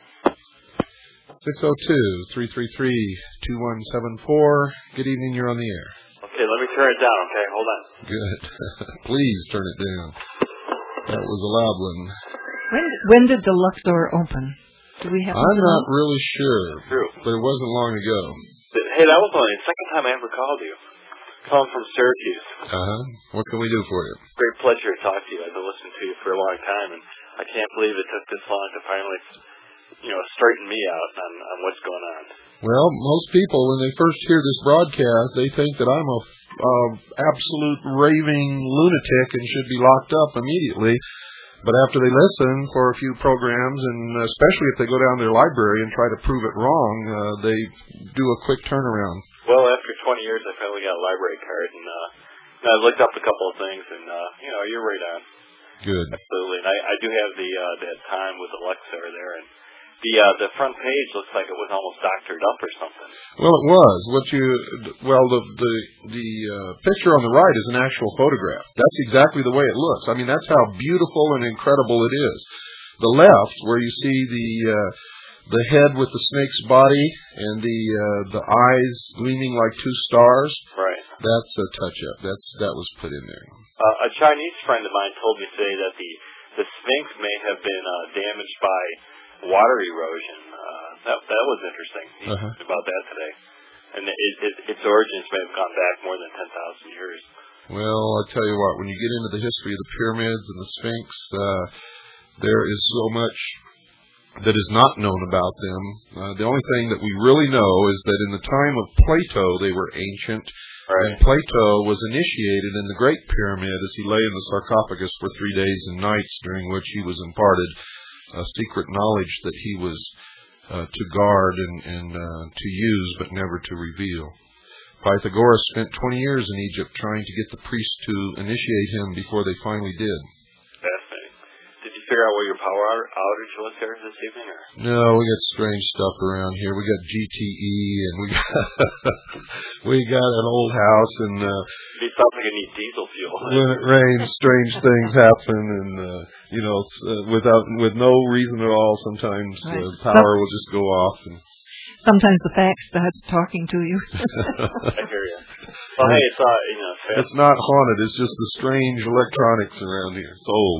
six oh two, three three three, two one seven four. Good evening, you're on the air. Okay, let me turn it down, okay? Hold on. Good. Please turn it down. That was a loud one. When when did the Luxor open? Do we have? I'm not really sure. True. But it wasn't long ago. Hey, that was only the second time I ever called you. Calling from Syracuse. Uh-huh. What can we do for you? Great pleasure to talk to you. I've been listening to you for a long time, and I can't believe it took this long to finally, you know, straighten me out on, on what's going on. Well, most people, when they first hear this broadcast, they think that I'm a uh, absolute raving lunatic and should be locked up immediately. But after they listen for a few programs, and especially if they go down to their library and try to prove it wrong, uh, they do a quick turnaround. Well, after twenty years, I finally got a library card, and uh, I looked up a couple of things, and, uh, you know, you're right on. Good. Absolutely. And I, I do have the uh, that time with the Luxor there, and The uh, the front page looks like it was almost doctored up or something. Well, it was. What you well the the the uh, picture on the right is an actual photograph. That's exactly the way it looks. I mean, that's how beautiful and incredible it is. The left, where you see the uh, the head with the snake's body and the uh, the eyes gleaming like two stars. Right. That's a touch up. That's that was put in there. Uh, a Chinese friend of mine told me today that the the Sphinx may have been uh, damaged by water erosion. Uh, that that was interesting. He uh-huh. talked about that today, and it, it, its origins may have gone back more than ten thousand years. Well, I tell you what, when you get into the history of the pyramids and the Sphinx, uh, there is so much that is not known about them. Uh, the only thing that we really know is that in the time of Plato, they were ancient. Right. And Plato was initiated in the Great Pyramid as he lay in the sarcophagus for three days and nights, during which he was imparted a secret knowledge that he was uh, to guard and, and uh, to use, but never to reveal. Pythagoras spent twenty years in Egypt trying to get the priests to initiate him before they finally did. Fascinating. Did you figure out where your power outage was there this evening? Or? No, we got strange stuff around here. We got G T E, and we got we got an old house, and uh, it sounds like it needs diesel fuel. When it rains, strange things happen, and uh, you know, it's, uh, without with no reason at all. Sometimes right. uh, power Some, will just go off, and sometimes the fax starts talking to you. I hear you. Well, hey, it's uh, you know, it's not haunted. It's just the strange electronics around here. It's old.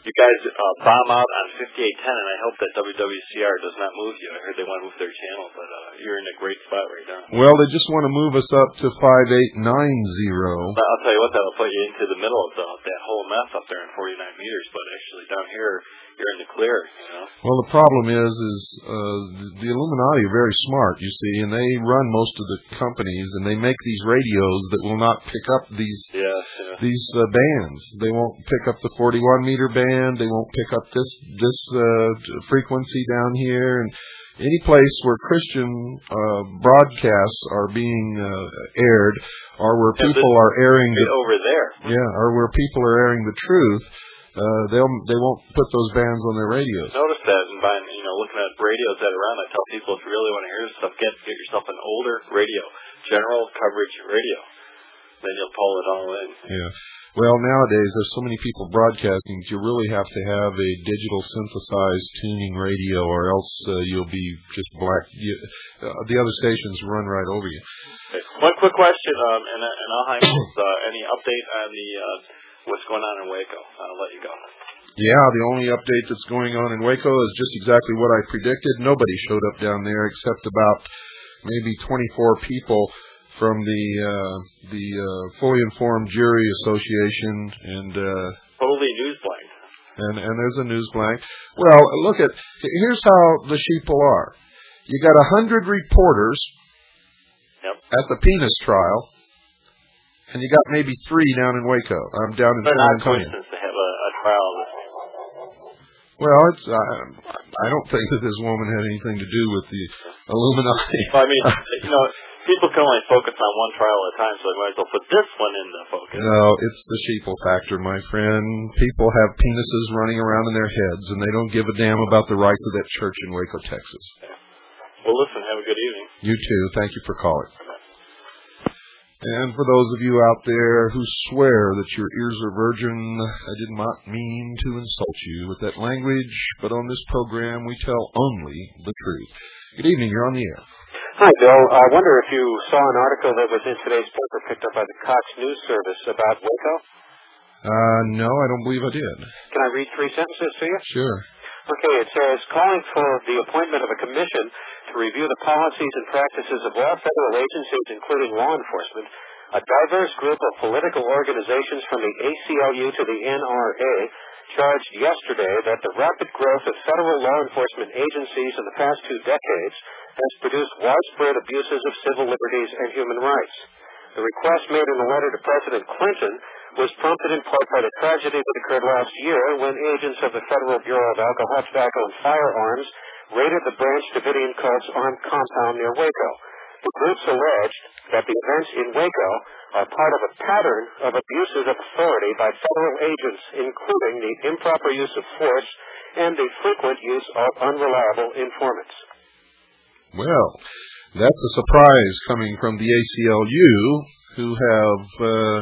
you guys uh, bomb out on fifty-eight ten, and I hope that W W C R does not move you. I heard they want to move their channel, but uh, you're in a great spot right now. Well, they just want to move us up to five eight nine zero. But I'll tell you what, that'll put you into the middle of the, that whole mess up there in forty-nine meters, but actually down here, you're in the clear, you know. Well, the problem is, is uh, the Illuminati are very smart, you see, and they run most of the companies, and they make these radios that will not pick up these yes, yeah. these uh, bands. They won't pick up the forty-one meter band. They won't pick up this this uh, frequency down here, and any place where Christian uh, broadcasts are being uh, aired, or where yeah, people are airing the, over there, yeah, or where people are airing the truth. Uh, they'll they won't put those bands on their radios. Notice that, and by you know looking at radios that are around, I tell people if you really want to hear this stuff, get get yourself an older radio, general coverage radio. Then you'll pull it all in. Yeah. Well, nowadays there's so many people broadcasting, you really have to have a digital synthesized tuning radio, or else uh, you'll be just black. You, uh, the other stations run right over you. Okay. One quick question, um, and and I'll hang with uh, any update on the. Uh, What's going on in Waco? I'll let you go. Yeah, the only update that's going on in Waco is just exactly what I predicted. Nobody showed up down there except about maybe twenty-four people from the uh, the uh, Fully Informed Jury Association, and uh, totally news blank. And and there's a news blank. Well, look at here's how the sheeple are. You got a hundred reporters yep. at the penis trial. And you got maybe three down in Waco. I'm down in San Antonio. But not to have a, a trial. Well, it's. Uh, I don't think that this woman had anything to do with the Illuminati. Well, I mean, you know, people can only focus on one trial at a time, so they might as well put this one in the focus. No, it's the sheeple factor, my friend. People have penises running around in their heads, and they don't give a damn about the rights of that church in Waco, Texas. Yeah. Well, listen, have a good evening. You too. Thank you for calling. And for those of you out there who swear that your ears are virgin, I did not mean to insult you with that language, but on this program we tell only the truth. Good evening, you're on the air. Hi, Bill. I wonder if you saw an article that was in today's paper picked up by the Cox News Service about Waco? Uh, no, I don't believe I did. Can I read three sentences to you? Sure. Okay, it says, calling for the appointment of a commission to review the policies and practices of all federal agencies, including law enforcement. A diverse group of political organizations from the A C L U to the N R A charged yesterday that the rapid growth of federal law enforcement agencies in the past two decades has produced widespread abuses of civil liberties and human rights. The request made in a letter to President Clinton was prompted in part by the tragedy that occurred last year when agents of the Federal Bureau of Alcohol, Tobacco, and Firearms raided the Branch Davidian cult's armed compound near Waco. The groups alleged that the events in Waco are part of a pattern of abuses of authority by federal agents, including the improper use of force and the frequent use of unreliable informants. Well, that's a surprise coming from the A C L U, who have uh,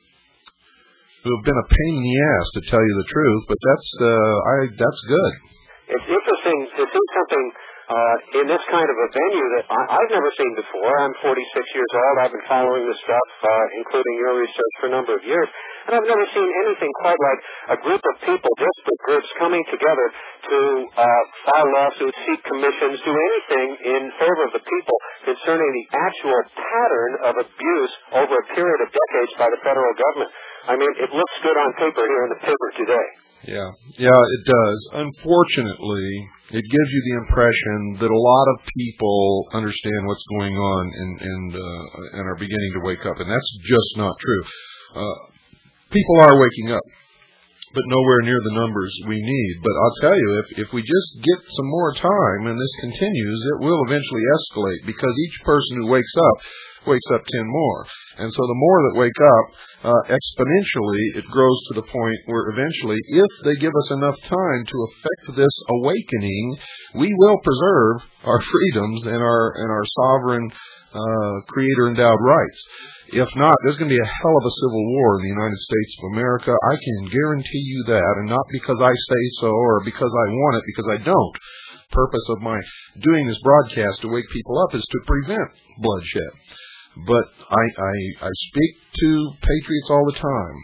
who have been a pain in the ass, to tell you the truth. But that's uh, I that's good. It's interesting to see something uh, in this kind of a venue that I, I've never seen before. I'm forty-six years old. I've been following this stuff, uh, including your research, for a number of years. And I've never seen anything quite like a group of people, disparate groups, coming together to uh, file lawsuits, seek commissions, do anything in favor of the people concerning the actual pattern of abuse over a period of decades by the federal government. I mean, it looks good on paper here in the paper today. Yeah, yeah, it does. Unfortunately, it gives you the impression that a lot of people understand what's going on and and uh, and are beginning to wake up, and that's just not true. Uh, people are waking up, but nowhere near the numbers we need. But I'll tell you, if if we just get some more time and this continues, it will eventually escalate, because each person who wakes up wakes up ten more. And so the more that wake up, uh, exponentially, it grows to the point where eventually, if they give us enough time to effect this awakening, we will preserve our freedoms and our and our sovereign uh, creator-endowed rights. If not, there's going to be a hell of a civil war in the United States of America. I can guarantee you that, and not because I say so or because I want it, because I don't. The purpose of my doing this broadcast to wake people up is to prevent bloodshed. But I, I, I speak to patriots all the time,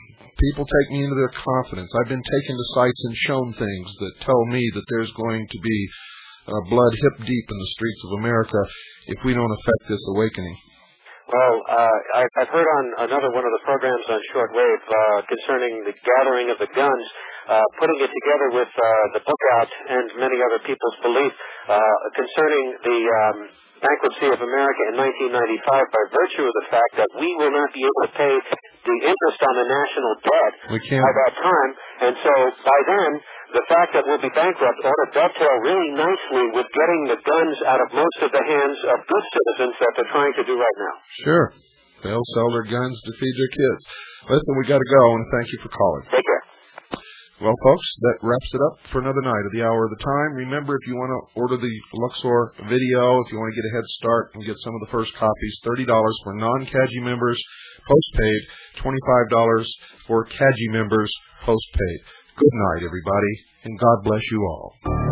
people take me into their confidence. I've been taken to sites and shown things that tell me that there's going to be uh, blood hip deep in the streets of America if we don't affect this awakening. Well, uh, I, I've heard on another one of the programs on shortwave uh, concerning the gathering of the guns, uh, putting it together with uh, the book out and many other people's belief uh, concerning the um, bankruptcy of America in nineteen ninety-five by virtue of the fact that we will not be able to pay the interest on the national debt we can't. by that time. And so by then, the fact that we'll be bankrupt ought to dovetail really nicely with getting the guns out of most of the hands of good citizens that they're trying to do right now. Sure. They'll sell their guns to feed their kids. Listen, we got to go, and thank you for calling. Take care. Well, folks, that wraps it up for another night of the Hour of the Time. Remember, if you want to order the Luxor video, if you want to get a head start and get some of the first copies, thirty dollars for non-C A G I members, postpaid, twenty-five dollars for C A G I members, postpaid. Good night, everybody, and God bless you all.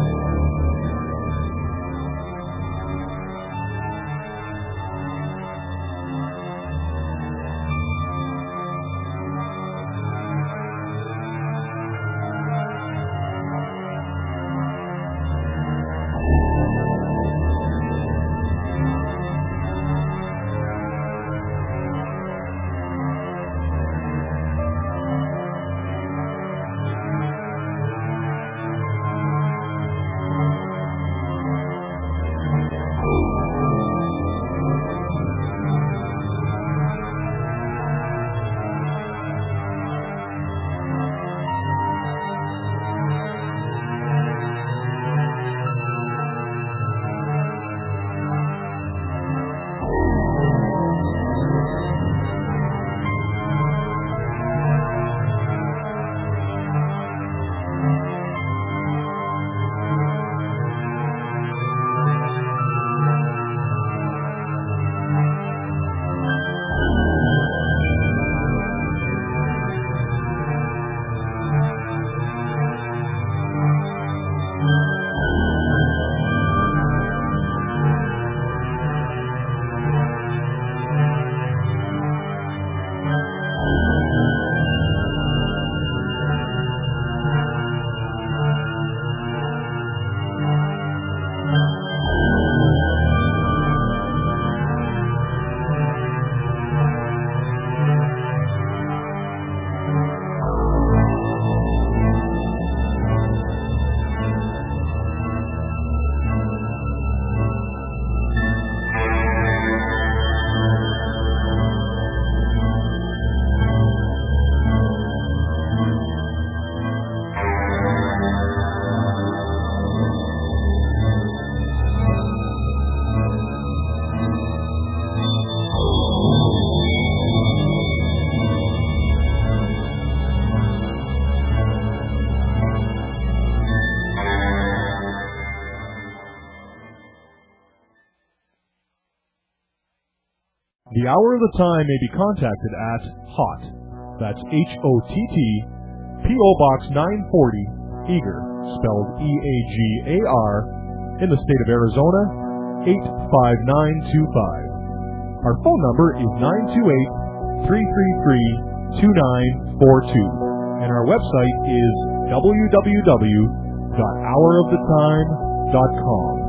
The Hour of the Time may be contacted at HOTT, that's H O T T, P O Box nine forty, Eagar, spelled E A G A R, in the state of Arizona, eight five nine two five. Our phone number is nine two eight, three three three, two nine four two, and our website is w w w dot hour of the time dot com.